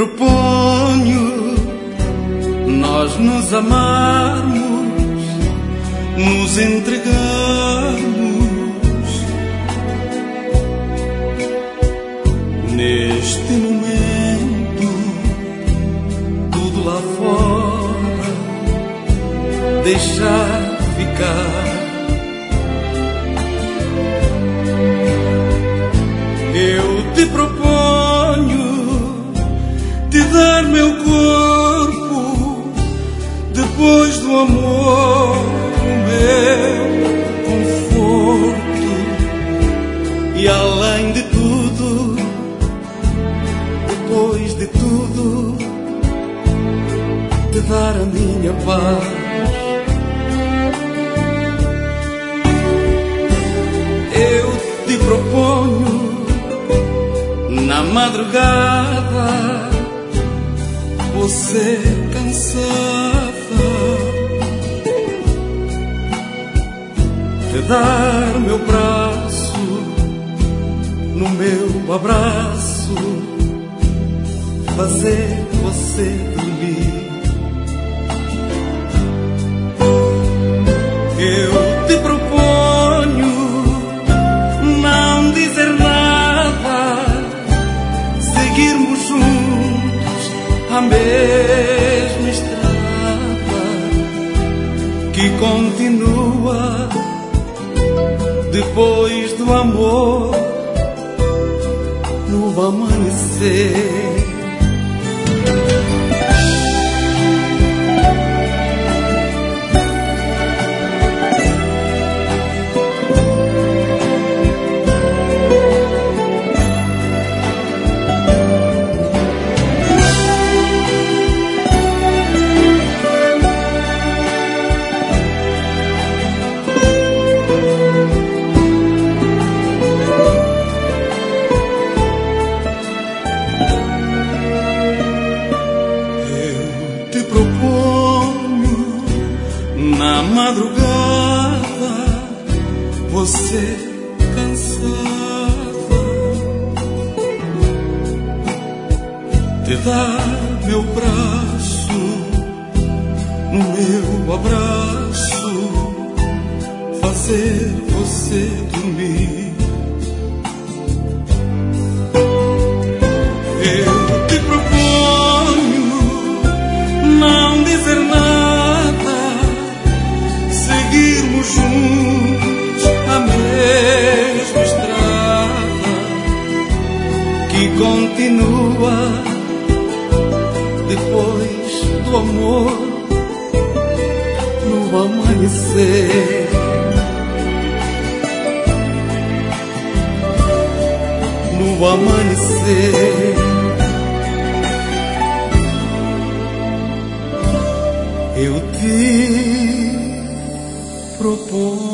proponho nós nos amarmos, nos entregarmos. Neste momento, tudo lá fora deixar ficar. Eu te proponho te dar meu corpo, depois do amor, o meu conforto, e além de tudo, depois de tudo, te dar a minha paz. Eu te proponho na madrugada, você cansada, te dar meu braço, no meu abraço, fazer você dormir. Eu te proponho não dizer nada, seguirmos juntos a mesma estrada que continua depois do amor, no amanhecer. Na madrugada, você cansada, te dar meu braço, no meu abraço, fazer você dormir. Eu te proponho não dizer nada, seguirmos juntos a mesma estrada que continua depois do amor, no amanhecer. No amanhecer, eu te proponho.